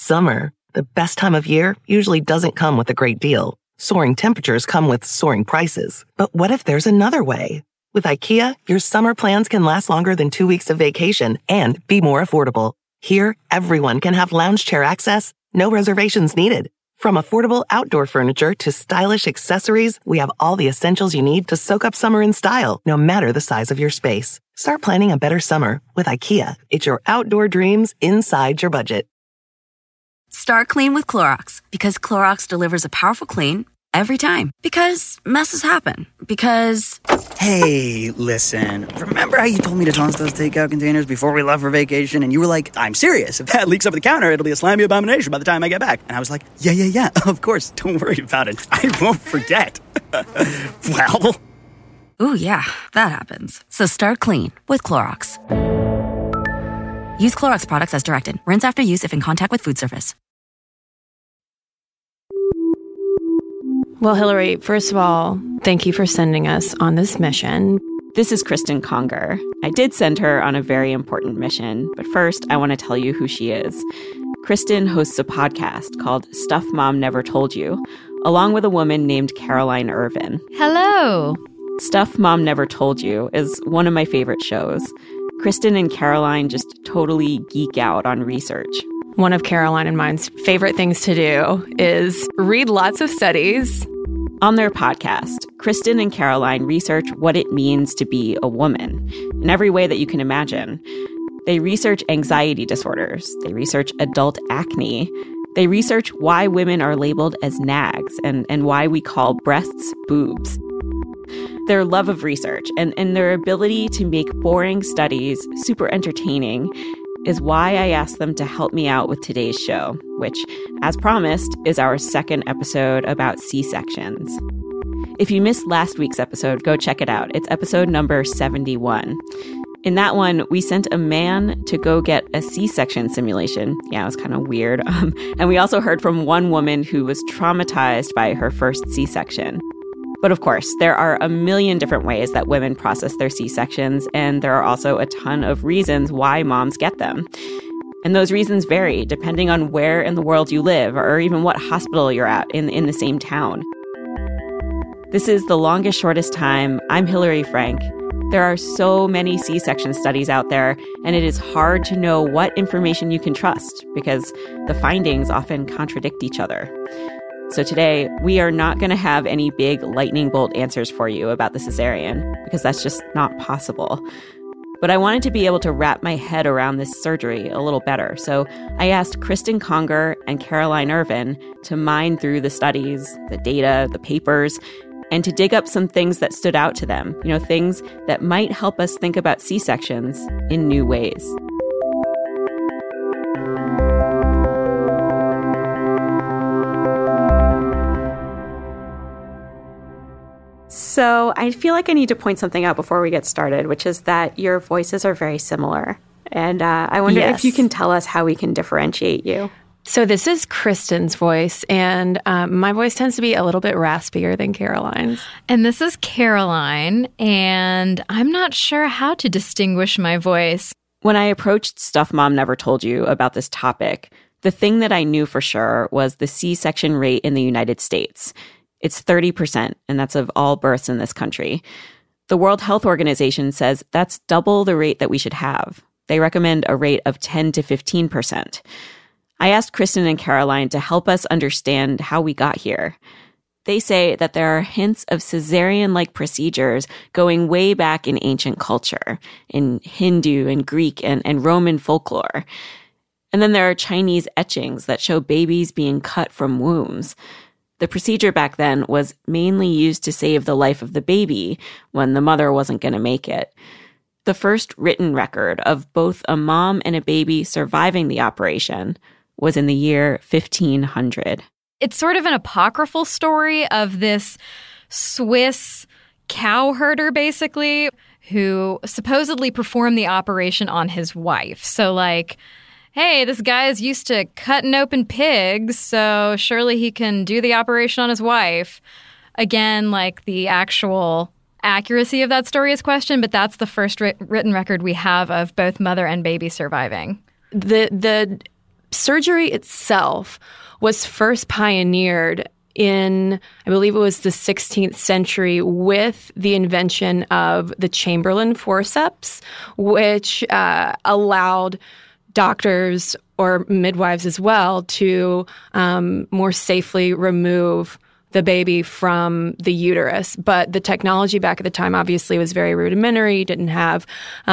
Summer, the best time of year, usually doesn't come with a great deal. Soaring temperatures come with soaring prices. But what if there's another way? With IKEA, your summer plans can last longer than 2 weeks of vacation and be more affordable. Here, everyone can have lounge chair access, no reservations needed. From affordable outdoor furniture to stylish accessories, we have all the essentials you need to soak up summer in style, no matter the size of your space. Start planning a better summer with IKEA. It's your outdoor dreams inside your budget. Start clean with Clorox, because Clorox delivers a powerful clean every time. Because messes happen. Because... Hey, listen. Remember how you told me to toss those takeout containers before we left for vacation? And you were like, I'm serious. If that leaks over the counter, it'll be a slimy abomination by the time I get back. And I was like, yeah, of course. Don't worry about it. I won't forget. Well... Ooh, yeah, that happens. So start clean with Clorox. Use Clorox products as directed. Rinse after use if in contact with food surface. Well, Hillary, first of all, thank you for sending us on this mission. This is Kristen Conger. I did send her on a very important mission, but first I want to tell you who she is. Kristen hosts a podcast called Stuff Mom Never Told You, along with a woman named Caroline Ervin. Hello. Stuff Mom Never Told You is one of my favorite shows. Kristen and Caroline just totally geek out on research. One of Caroline and mine's favorite things to do is read lots of studies. On their podcast, Kristen and Caroline research what it means to be a woman in every way that you can imagine. They research anxiety disorders. They research adult acne. They research why women are labeled as nags and why we call breasts boobs. Their love of research and their ability to make boring studies super entertaining is why I asked them to help me out with today's show, which, as promised, is our second episode about C-sections. If you missed last week's episode, go check it out. It's episode number 71. In that one, we sent a man to go get a C-section simulation. Yeah, it was kind of weird. And we also heard from one woman who was traumatized by her first C-section. But of course, there are a million different ways that women process their C-sections, and there are also a ton of reasons why moms get them. And those reasons vary depending on where in the world you live, or even what hospital you're at in the same town. This is The Longest Shortest Time. I'm Hillary Frank. There are so many C-section studies out there, and it is hard to know what information you can trust because the findings often contradict each other. So today, we are not going to have any big lightning bolt answers for you about the cesarean, because that's just not possible. But I wanted to be able to wrap my head around this surgery a little better. So I asked Kristen Conger and Caroline Ervin to mine through the studies, the data, the papers, and to dig up some things that stood out to them, things that might help us think about C-sections in new ways. So I feel like I need to point something out before we get started, which is that your voices are very similar. And I wonder if you can tell us how we can differentiate you. So this is Kristen's voice, and my voice tends to be a little bit raspier than Caroline's. And this is Caroline, and I'm not sure how to distinguish my voice. When I approached Stuff Mom Never Told You about this topic, the thing that I knew for sure was the C-section rate in the United States. It's 30%, and that's of all births in this country. The World Health Organization says that's double the rate that we should have. They recommend a rate of 10 to 15%. I asked Kristen and Caroline to help us understand how we got here. They say that there are hints of cesarean-like procedures going way back in ancient culture, in Hindu and Greek and Roman folklore. And then there are Chinese etchings that show babies being cut from wombs. The procedure back then was mainly used to save the life of the baby when the mother wasn't going to make it. The first written record of both a mom and a baby surviving the operation was in the year 1500. It's sort of an apocryphal story of this Swiss cow herder, basically, who supposedly performed the operation on his wife. So, hey, this guy is used to cutting open pigs, so surely he can do the operation on his wife. Again, the actual accuracy of that story is questioned, but that's the first written record we have of both mother and baby surviving. The surgery itself was first pioneered in, I believe it was the 16th century, with the invention of the Chamberlain forceps, which allowed doctors or midwives as well to more safely remove the baby from the uterus. But the technology back at the time obviously was very rudimentary, didn't have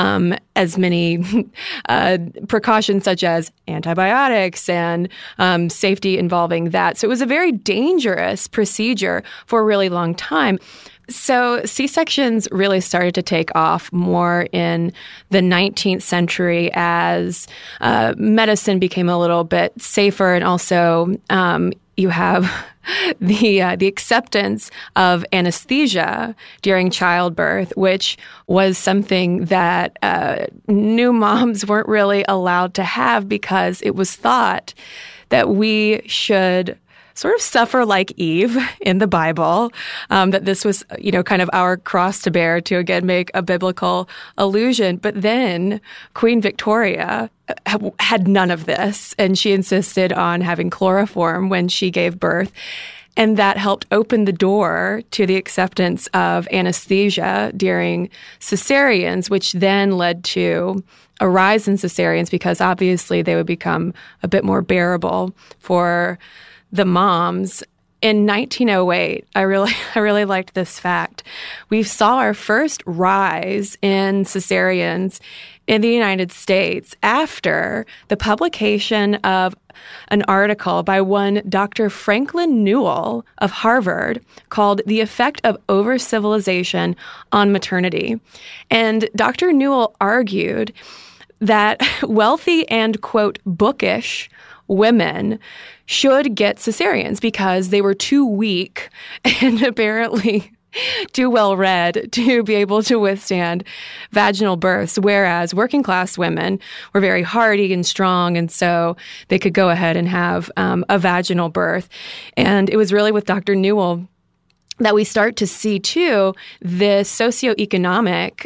as many precautions such as antibiotics and safety involving that. So it was a very dangerous procedure for a really long time. So C-sections really started to take off more in the 19th century as medicine became a little bit safer, and also you have the acceptance of anesthesia during childbirth, which was something that new moms weren't really allowed to have because it was thought that we should sort of suffer like Eve in the Bible, that this was, kind of our cross to bear, to again make a biblical allusion. But then Queen Victoria had none of this, and she insisted on having chloroform when she gave birth. And that helped open the door to the acceptance of anesthesia during cesareans, which then led to a rise in cesareans because obviously they would become a bit more bearable for the moms. In 1908, I really liked this fact. We saw our first rise in cesareans in the United States after the publication of an article by one Dr. Franklin Newell of Harvard called The Effect of Over-Civilization on Maternity. And Dr. Newell argued that wealthy and, quote, bookish women should get cesareans because they were too weak and apparently too well-read to be able to withstand vaginal births, whereas working-class women were very hardy and strong, and so they could go ahead and have a vaginal birth. And it was really with Dr. Newell that we start to see, too, this socioeconomic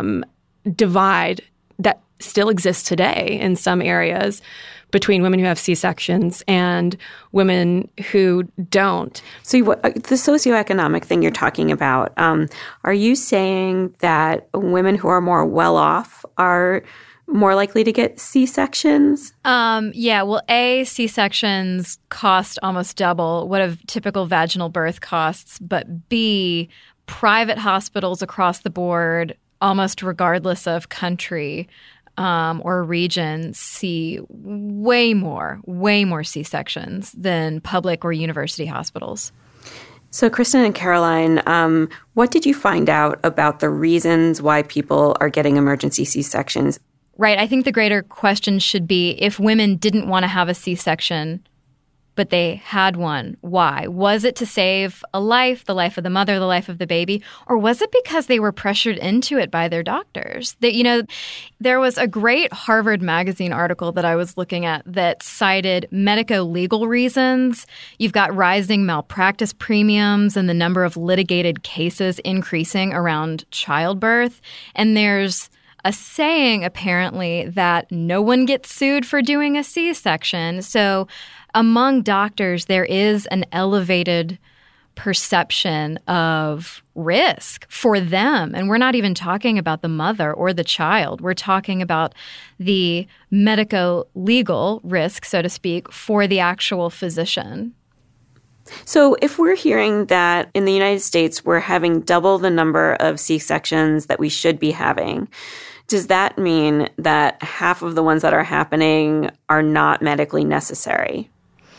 divide that still exists today in some areas between women who have C-sections and women who don't. So the socioeconomic thing you're talking about, are you saying that women who are more well-off are more likely to get C-sections? Yeah, well, A, C-sections cost almost double what a typical vaginal birth costs, but B, private hospitals across the board, almost regardless of country, or region, see way more C-sections than public or university hospitals. So, Kristen and Caroline, what did you find out about the reasons why people are getting emergency C-sections? Right. I think the greater question should be, if women didn't want to have a C-section, but they had one, why? Was it to save a life, the life of the mother, the life of the baby? Or was it because they were pressured into it by their doctors? That, there was a great Harvard Magazine article that I was looking at that cited medico-legal reasons. You've got rising malpractice premiums and the number of litigated cases increasing around childbirth. And there's a saying, apparently, that no one gets sued for doing a C-section. So among doctors, there is an elevated perception of risk for them. And we're not even talking about the mother or the child. We're talking about the medico-legal risk, so to speak, for the actual physician. So if we're hearing that in the United States, we're having double the number of C-sections that we should be having, does that mean that half of the ones that are happening are not medically necessary?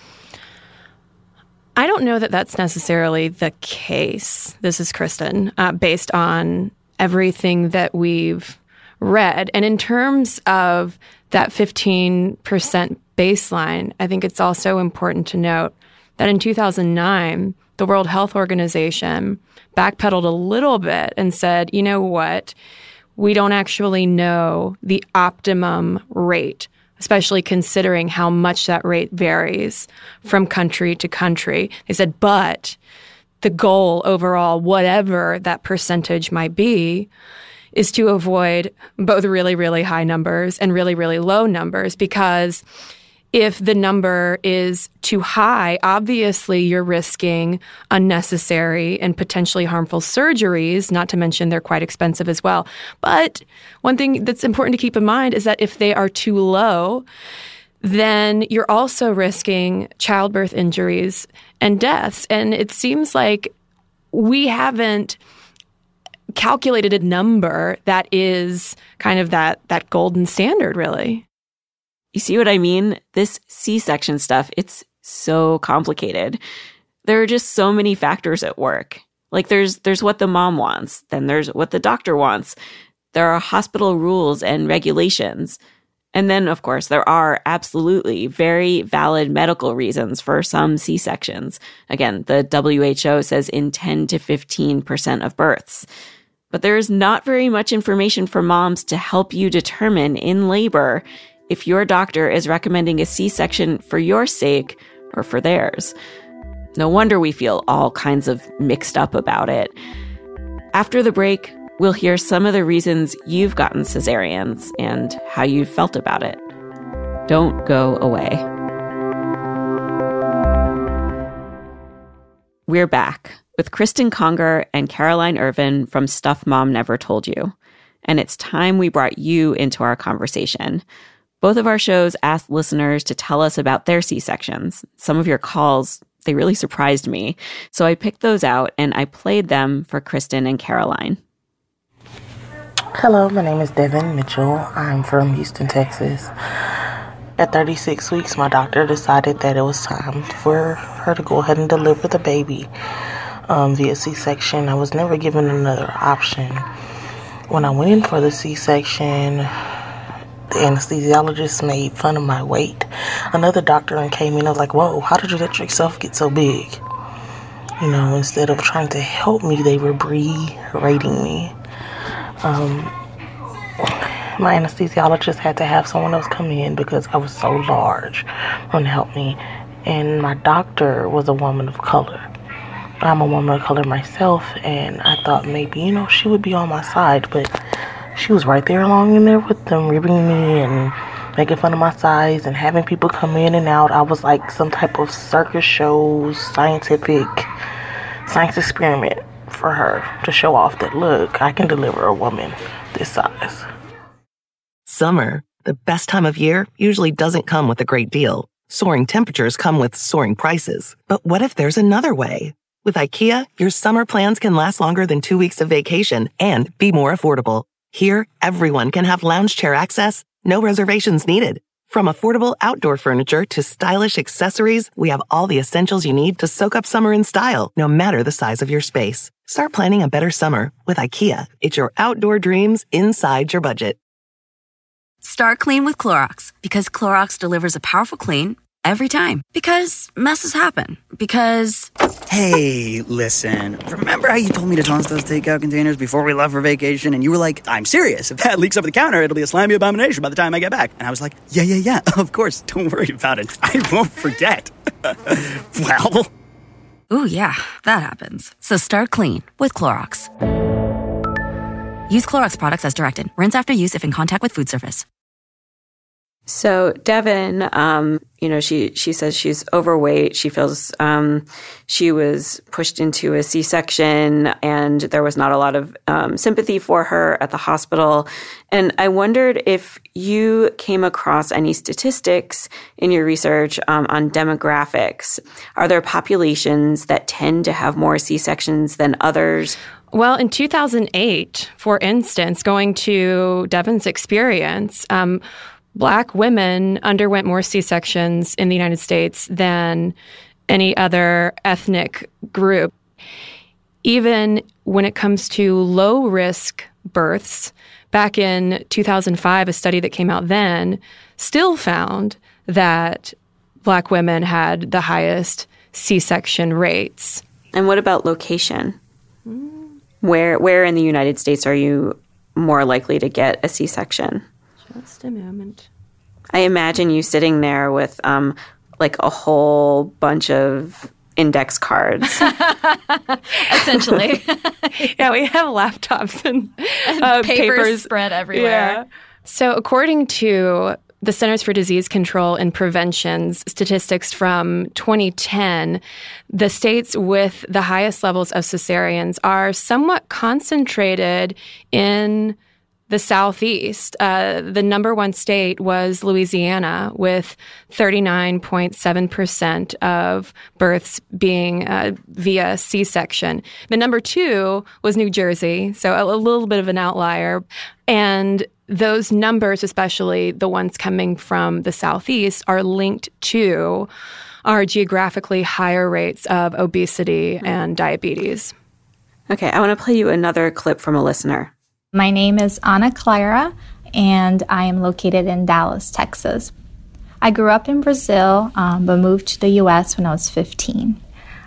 I don't know that that's necessarily the case. This is Kristen, based on everything that we've read. And in terms of that 15% baseline, I think it's also important to note that in 2009, the World Health Organization backpedaled a little bit and said, you know what, we don't actually know the optimum rate, especially considering how much that rate varies from country to country. They said, but the goal overall, whatever that percentage might be, is to avoid both really, really high numbers and really, really low numbers, because if the number is too high, obviously you're risking unnecessary and potentially harmful surgeries, not to mention they're quite expensive as well. But one thing that's important to keep in mind is that if they are too low, then you're also risking childbirth injuries and deaths. And it seems like we haven't calculated a number that is kind of that golden standard, really. You see what I mean? This C-section stuff, it's so complicated. There are just so many factors at work. Like there's what the mom wants, then there's what the doctor wants. There are hospital rules and regulations. And then, of course, there are absolutely very valid medical reasons for some C-sections. Again, the WHO says in 10 to 15% of births. But there is not very much information for moms to help you determine in labor if your doctor is recommending a C-section for your sake or for theirs. No wonder we feel all kinds of mixed up about it. After the break, we'll hear some of the reasons you've gotten cesareans and how you felt about it. Don't go away. We're back with Kristen Conger and Caroline Ervin from Stuff Mom Never Told You. And it's time we brought you into our conversation. Both of our shows asked listeners to tell us about their C-sections. Some of your calls, they really surprised me. So I picked those out and I played them for Kristen and Caroline. Hello, my name is Devin Mitchell. I'm from Houston, Texas. At 36 weeks, my doctor decided that it was time for her to go ahead and deliver the baby via C-section. I was never given another option. When I went in for the C-section, the anesthesiologist made fun of my weight. Another doctor came in and was like, whoa, how did you let yourself get so big? You know, instead of trying to help me, they were berating me. My anesthesiologist had to have someone else come in because I was so large to help me. And my doctor was a woman of color. I'm a woman of color myself, and I thought maybe, you know, she would be on my side, but she was right there along in there with them, ribbing me and making fun of my size and having people come in and out. I was like some type of circus show, science experiment for her to show off that, look, I can deliver a woman this size. Summer, the best time of year, usually doesn't come with a great deal. Soaring temperatures come with soaring prices. But what if there's another way? With IKEA, your summer plans can last longer than 2 weeks of vacation and be more affordable. Here, everyone can have lounge chair access, no reservations needed. From affordable outdoor furniture to stylish accessories, we have all the essentials you need to soak up summer in style, no matter the size of your space. Start planning a better summer with IKEA. It's your outdoor dreams inside your budget. Start clean with Clorox, because Clorox delivers a powerful clean every time. Because messes happen. Because... Hey, listen. Remember how you told me to toss those takeout containers before we left for vacation? And you were like, I'm serious. If that leaks over the counter, it'll be a slimy abomination by the time I get back. And I was like, yeah, of course. Don't worry about it. I won't forget. Well... Ooh, yeah, that happens. So start clean with Clorox. Use Clorox products as directed. Rinse after use if in contact with food surface. So Devin, she says she's overweight. She feels she was pushed into a C-section and there was not a lot of sympathy for her at the hospital. And I wondered if you came across any statistics in your research on demographics. Are there populations that tend to have more C-sections than others? Well, in 2008, for instance, going to Devin's experience, Black women underwent more C-sections in the United States than any other ethnic group. Even when it comes to low-risk births, back in 2005, a study that came out then still found that Black women had the highest C-section rates. And what about location? Where in the United States are you more likely to get a C-section? Just a moment. I imagine you sitting there with like a whole bunch of index cards. Essentially. Yeah, we have laptops and papers spread everywhere. Yeah. So according to the Centers for Disease Control and Prevention's statistics from 2010, the states with the highest levels of cesareans are somewhat concentrated in the Southeast. The number one state was Louisiana, with 39.7% of births being via C-section. The number two was New Jersey, so a little bit of an outlier. And those numbers, especially the ones coming from the Southeast, are linked to our geographically higher rates of obesity and diabetes. Okay, I want to play you another clip from a listener. My name is Ana Clara, and I am located in Dallas, Texas. I grew up in Brazil, but moved to the U.S. when I was 15.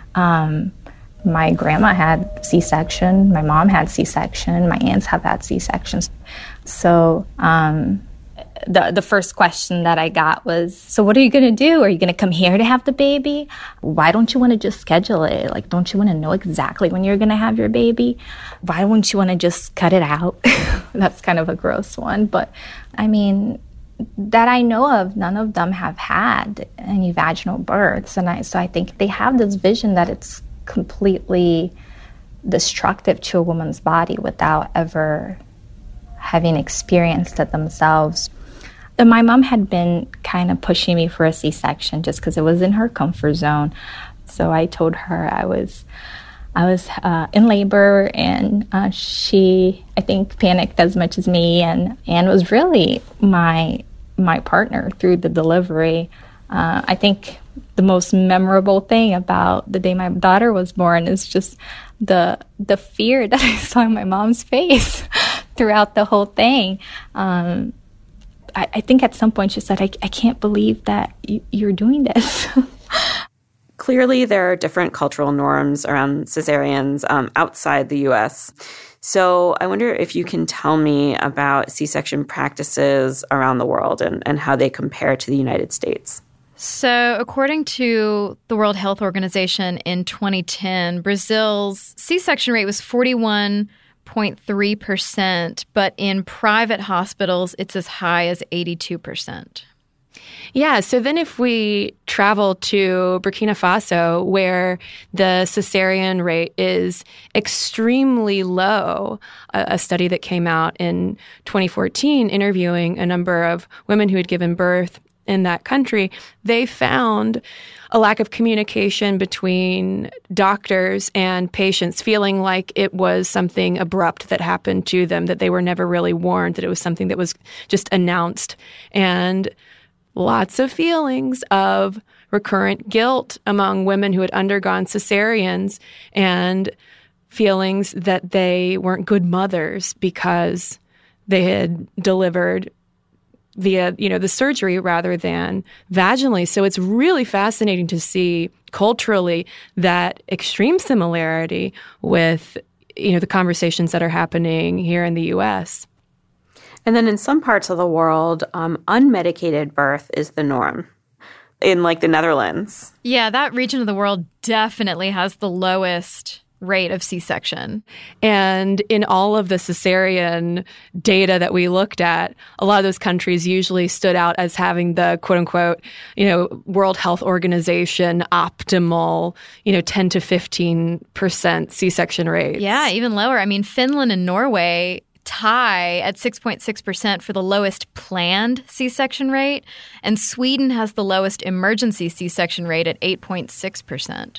My grandma had C-section, my mom had C-section, my aunts have had C-sections. So the first question that I got was, so what are you going to do? Are you going to come here to have the baby? Why don't you want to just schedule it? Like, don't you want to know exactly when you're going to have your baby? Why wouldn't you want to just cut it out? That's kind of a gross one. But, I mean, that I know of, none of them have had any vaginal births. And so I think they have this vision that it's completely destructive to a woman's body without ever having experienced it themselves. And my mom had been kind of pushing me for a C-section just because it was in her comfort zone. So I told her I was in labor, and she, I think, panicked as much as me, and was really my partner through the delivery. I think the most memorable thing about the day my daughter was born is just the fear that I saw in my mom's face throughout the whole thing. I think at some point she said, I can't believe that you're doing this. Clearly, there are different cultural norms around cesareans outside the U.S. So I wonder if you can tell me about C-section practices around the world and how they compare to the United States. So according to the World Health Organization in 2010, Brazil's C-section rate was 41.3%, but in private hospitals, it's as high as 82%. Yeah, so then if we travel to Burkina Faso, where the cesarean rate is extremely low, a study that came out in 2014 interviewing a number of women who had given birth in that country, they found a lack of communication between doctors and patients, feeling like it was something abrupt that happened to them, that they were never really warned, that it was something that was just announced. And lots of feelings of recurrent guilt among women who had undergone cesareans, and feelings that they weren't good mothers because they had delivered via, the surgery rather than vaginally. So it's really fascinating to see culturally that extreme similarity with, the conversations that are happening here in the U.S. And then in some parts of the world, unmedicated birth is the norm. In the Netherlands. Yeah, that region of the world definitely has the lowest rate of C-section. And in all of the cesarean data that we looked at, a lot of those countries usually stood out as having the quote unquote, World Health Organization optimal, 10 to 15% C-section rates. Yeah, even lower. I mean, Finland and Norway tie at 6.6% for the lowest planned C-section rate, and Sweden has the lowest emergency C-section rate at 8.6%.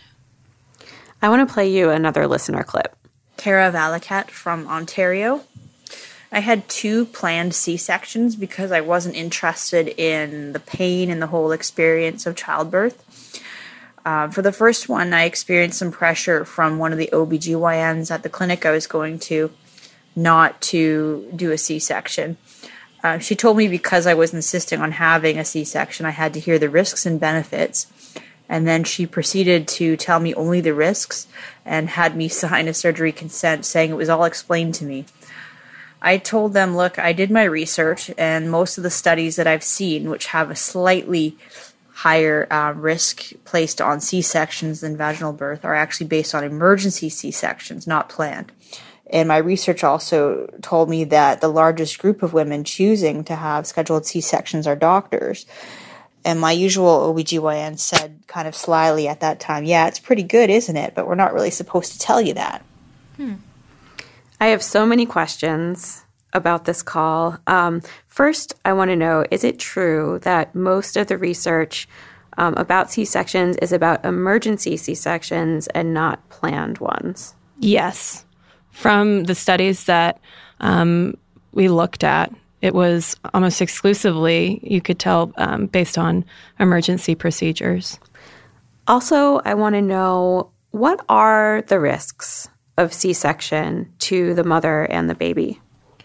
I want to play you another listener clip. Kara Valakat from Ontario. I had 2 planned C-sections because I wasn't interested in the pain and the whole experience of childbirth. For the first one, I experienced some pressure from one of the OBGYNs at the clinic I was going to not to do a C-section. She told me because I was insisting on having a C-section, I had to hear the risks and benefits. And then she proceeded to tell me only the risks and had me sign a surgery consent saying it was all explained to me. I told them, look, I did my research, and most of the studies that I've seen, which have a slightly higher risk placed on C-sections than vaginal birth, are actually based on emergency C-sections, not planned. And my research also told me that the largest group of women choosing to have scheduled C-sections are doctors. And my usual OBGYN said kind of slyly at that time, yeah, it's pretty good, isn't it? But we're not really supposed to tell you that. I have so many questions about this call. First, I want to know, is it true that most of the research about C-sections is about emergency C-sections and not planned ones? Yes. From the studies that we looked at, it was almost exclusively, you could tell, based on emergency procedures. Also, I want to know, what are the risks of C-section to the mother and the baby?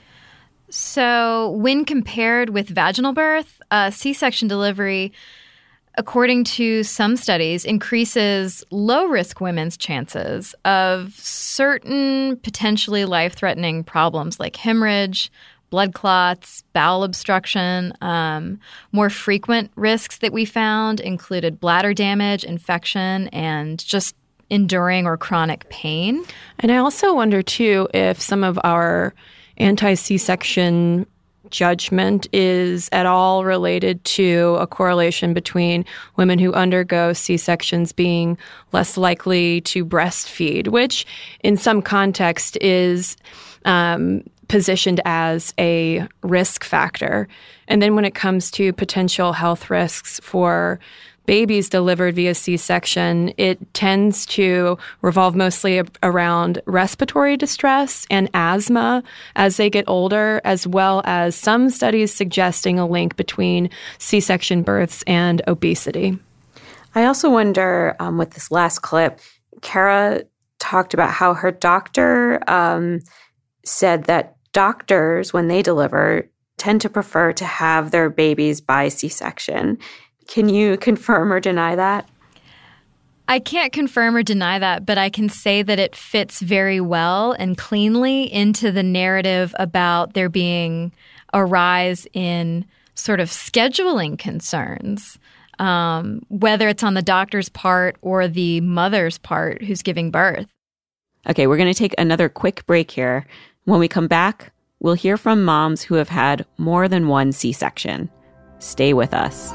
So when compared with vaginal birth, C-section delivery, according to some studies, increases low-risk women's chances of certain potentially life-threatening problems like hemorrhage, blood clots, bowel obstruction. More frequent risks that we found included bladder damage, infection, and just enduring or chronic pain. And I also wonder, too, if some of our anti-C-section judgment is at all related to a correlation between women who undergo C-sections being less likely to breastfeed, which in some context is positioned as a risk factor. And then when it comes to potential health risks for babies delivered via C-section, it tends to revolve mostly around respiratory distress and asthma as they get older, as well as some studies suggesting a link between C-section births and obesity. I also wonder, with this last clip, Kara talked about how her doctor said that doctors, when they deliver, tend to prefer to have their babies by C-section. Can you confirm or deny that? I can't confirm or deny that, but I can say that it fits very well and cleanly into the narrative about there being a rise in sort of scheduling concerns, whether it's on the doctor's part or the mother's part who's giving birth. Okay, we're going to take another quick break here. When we come back, we'll hear from moms who have had more than one C-section. Stay with us.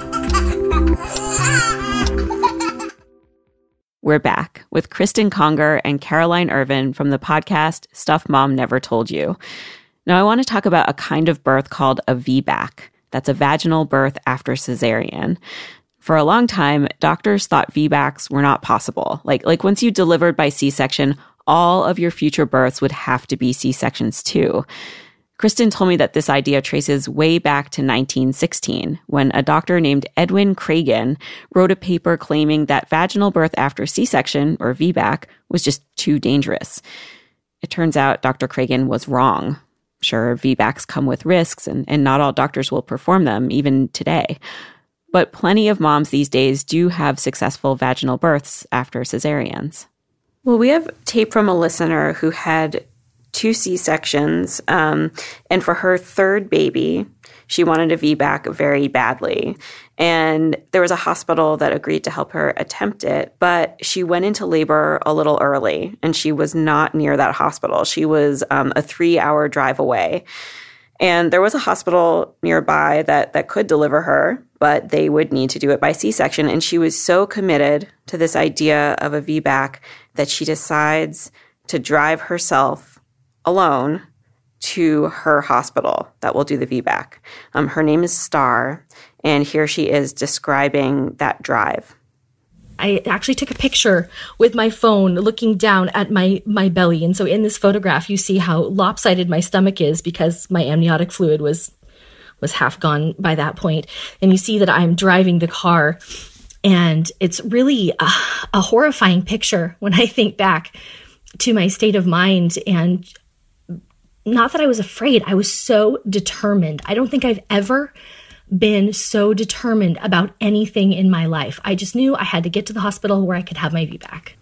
We're back with Kristen Conger and Caroline Ervin from the podcast Stuff Mom Never Told You. Now, I want to talk about a kind of birth called a VBAC. That's a vaginal birth after cesarean. For a long time, doctors thought VBACs were not possible. Like once you delivered by C-section, all of your future births would have to be C-sections too. Kristen told me that this idea traces way back to 1916, when a doctor named Edwin Craigen wrote a paper claiming that vaginal birth after C-section, or VBAC, was just too dangerous. It turns out Dr. Craigen was wrong. Sure, VBACs come with risks, and not all doctors will perform them, even today. But plenty of moms these days do have successful vaginal births after cesareans. Well, we have tape from a listener who had 2 C-sections, and for her third baby, she wanted a VBAC very badly. And there was a hospital that agreed to help her attempt it, but she went into labor a little early, and she was not near that hospital. She was a 3-hour drive away. And there was a hospital nearby that could deliver her, but they would need to do it by C-section. And she was so committed to this idea of a VBAC that she decides to drive herself alone to her hospital that will do the VBAC. Her name is Star, and here she is describing that drive. I actually took a picture with my phone looking down at my belly. And so in this photograph, you see how lopsided my stomach is because my amniotic fluid was half gone by that point. And you see that I'm driving the car. And it's really a horrifying picture when I think back to my state of mind. And not that I was afraid, I was so determined. I don't think I've ever been so determined about anything in my life. I just knew I had to get to the hospital where I could have my VBAC.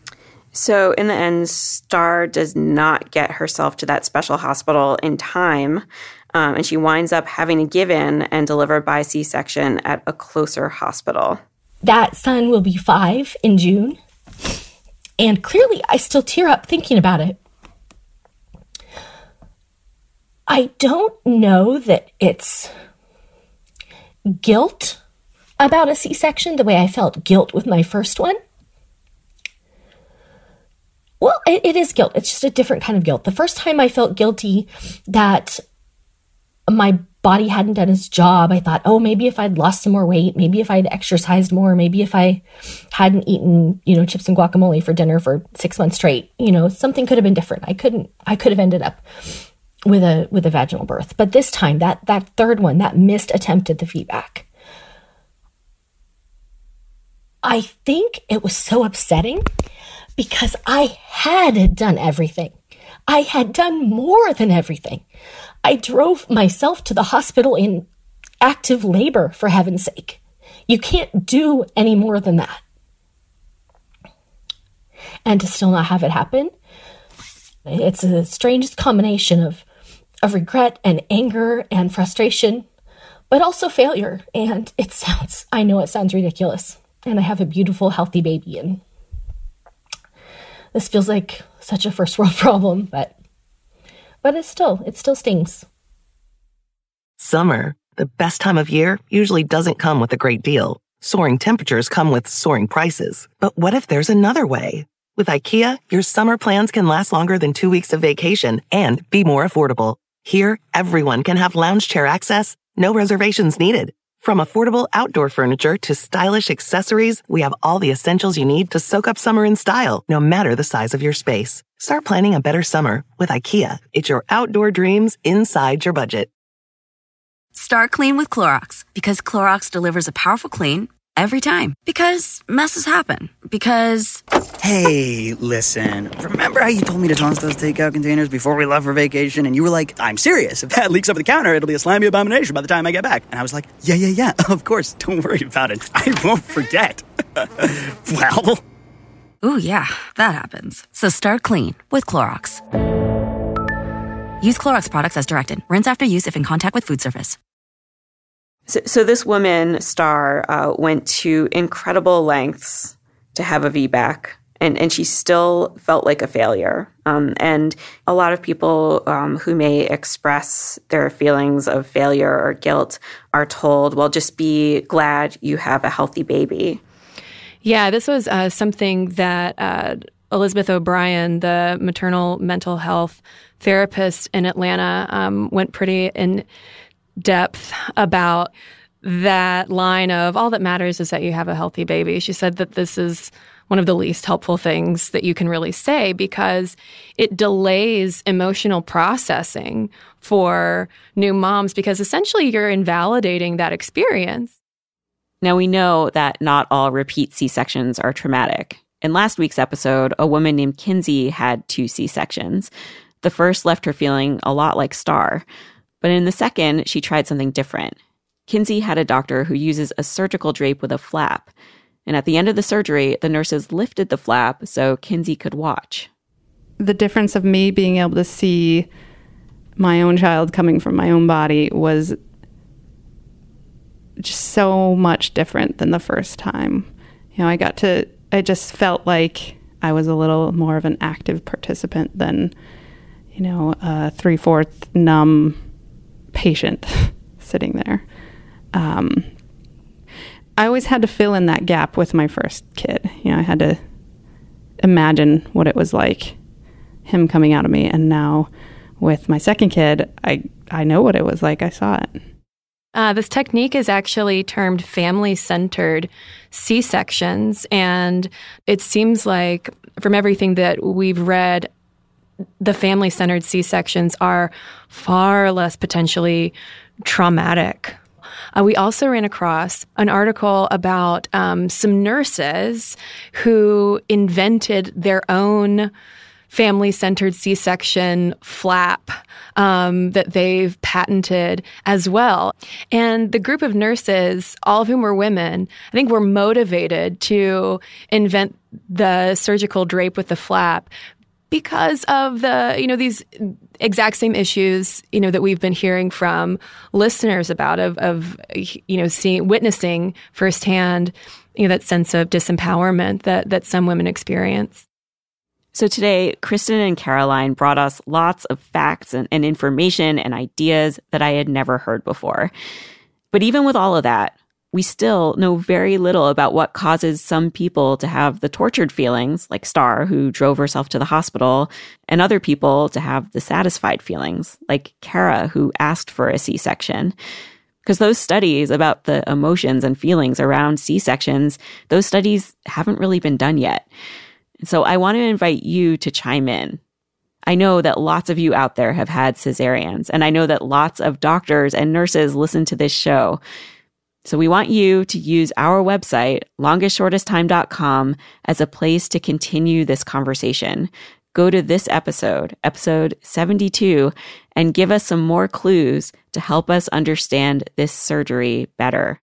So in the end, Star does not get herself to that special hospital in time, and she winds up having to give in and deliver by C-section at a closer hospital. That son will be 5 in June, and clearly I still tear up thinking about it. I don't know that it's guilt about a C-section the way I felt guilt with my first one. Well, it is guilt. It's just a different kind of guilt. The first time I felt guilty that my body hadn't done its job, I thought, oh, maybe if I'd lost some more weight, maybe if I'd exercised more, maybe if I hadn't eaten, chips and guacamole for dinner for 6 months straight, something could have been different. I could have ended up with a vaginal birth. But this time, that third one, that missed attempt at the feedback, I think it was so upsetting because I had done everything. I had done more than everything. I drove myself to the hospital in active labor, for heaven's sake. You can't do any more than that. And to still not have it happen, it's a strange combination of regret and anger and frustration, but also failure. And I know it sounds ridiculous. And I have a beautiful, healthy baby, and this feels like such a first world problem, but it still stings. Summer, the best time of year, usually doesn't come with a great deal. Soaring temperatures come with soaring prices. But what if there's another way? With IKEA, your summer plans can last longer than 2 weeks of vacation and be more affordable. Here, everyone can have lounge chair access, no reservations needed. From affordable outdoor furniture to stylish accessories, we have all the essentials you need to soak up summer in style, no matter the size of your space. Start planning a better summer with IKEA. It's your outdoor dreams inside your budget. Start clean with Clorox, because Clorox delivers a powerful clean every time. Because messes happen. Because... Hey, listen. Remember how you told me to toss those takeout containers before we left for vacation? And you were like, I'm serious. If that leaks over the counter, it'll be a slimy abomination by the time I get back. And I was like, yeah, of course. Don't worry about it. I won't forget. Well... Ooh, yeah, that happens. So start clean with Clorox. Use Clorox products as directed. Rinse after use if in contact with food surface. So this woman, Star, went to incredible lengths to have a VBAC, and she still felt like a failure. And a lot of people who may express their feelings of failure or guilt are told, well, just be glad you have a healthy baby. Yeah, this was something that Elizabeth O'Brien, the maternal mental health therapist in Atlanta, went pretty in depth about that line of all that matters is that you have a healthy baby. She said that this is one of the least helpful things that you can really say because it delays emotional processing for new moms because essentially you're invalidating that experience. Now, we know that not all repeat C-sections are traumatic. In last week's episode, a woman named Kinsey had 2 C-sections. The first left her feeling a lot like Star. But in the second, she tried something different. Kinsey had a doctor who uses a surgical drape with a flap. And at the end of the surgery, the nurses lifted the flap so Kinsey could watch. The difference of me being able to see my own child coming from my own body was just so much different than the first time. I just felt like I was a little more of an active participant than, a 3/4 numb patient sitting there. I always had to fill in that gap with my first kid. I had to imagine what it was like, him coming out of me. And now with my second kid, I know what it was like. I saw it. This technique is actually termed family-centered C-sections. And it seems like from everything that we've read, the family-centered C-sections are far less potentially traumatic. We also ran across an article about some nurses who invented their own family-centered C-section flap that they've patented as well. And the group of nurses, all of whom were women, I think were motivated to invent the surgical drape with the flap because of the, these exact same issues, that we've been hearing from listeners about of witnessing firsthand, that sense of disempowerment that some women experience. So today, Kristen and Caroline brought us lots of facts and information and ideas that I had never heard before. But even with all of that, we still know very little about what causes some people to have the tortured feelings, like Star, who drove herself to the hospital, and other people to have the satisfied feelings, like Kara, who asked for a C-section. Because those studies about the emotions and feelings around C-sections, those studies haven't really been done yet. So I want to invite you to chime in. I know that lots of you out there have had cesareans, and I know that lots of doctors and nurses listen to this show. So we want you to use our website, longestshortesttime.com, as a place to continue this conversation. Go to this episode 72, and give us some more clues to help us understand this surgery better.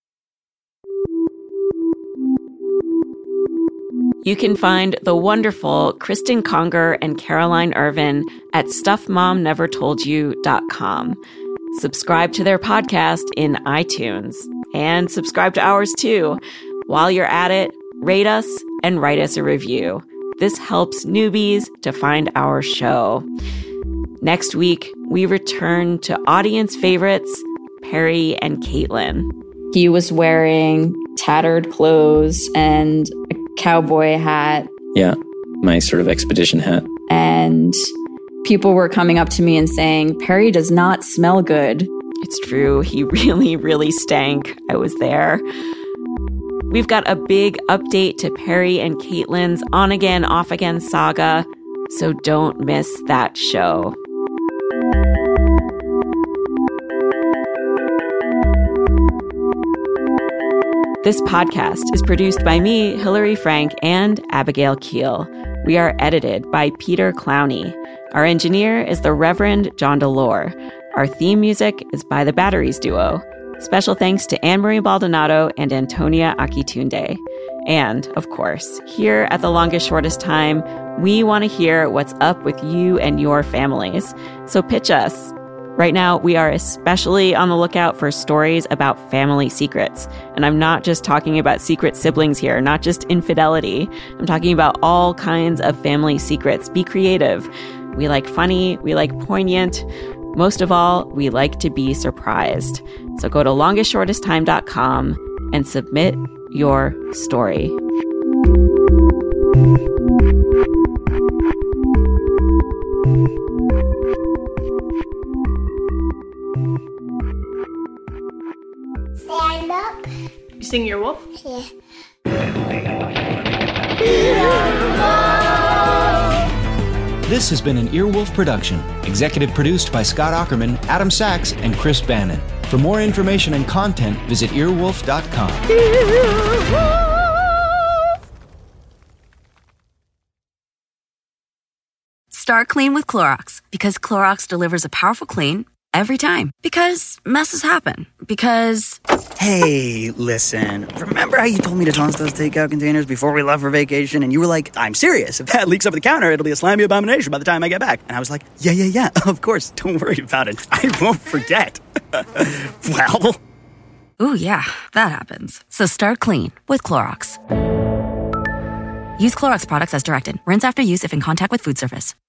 You can find the wonderful Kristen Conger and Caroline Ervin at StuffMomNeverToldYou.com. Subscribe to their podcast in iTunes, and subscribe to ours too. While you're at it, rate us and write us a review. This helps newbies to find our show. Next week, we return to audience favorites, Perry and Caitlin. He was wearing tattered clothes and a cowboy hat. Yeah, my sort of expedition hat. And people were coming up to me and saying, Perry does not smell good. It's true. He really, really stank. I was there. We've got a big update to Perry and Caitlin's on-again, off-again saga, so don't miss that show. This podcast is produced by me, Hillary Frank, and Abigail Keel. We are edited by Peter Clowney. Our engineer is the Reverend John Delore. Our theme music is by the Batteries Duo. Special thanks to Anne-Marie Baldonado and Antonia Akitunde. And, of course, here at The Longest Shortest Time, we want to hear what's up with you and your families. So pitch us. Right now, we are especially on the lookout for stories about family secrets. And I'm not just talking about secret siblings here, not just infidelity. I'm talking about all kinds of family secrets. Be creative. We like funny. We like poignant. Most of all, we like to be surprised. So go to longestshortesttime.com and submit your story. Stand up. You sing Earwolf? Yeah. This has been an Earwolf production, executive produced by Scott Aukerman, Adam Sachs, and Chris Bannon. For more information and content, visit earwolf.com. Start clean with Clorox, because Clorox delivers a powerful clean every time. Because messes happen. Because... Hey, listen. Remember how you told me to toss those takeout containers before we left for vacation? And you were like, I'm serious. If that leaks over the counter, it'll be a slimy abomination by the time I get back. And I was like, yeah. Of course. Don't worry about it. I won't forget. Well... Ooh, yeah. That happens. So start clean with Clorox. Use Clorox products as directed. Rinse after use if in contact with food surface.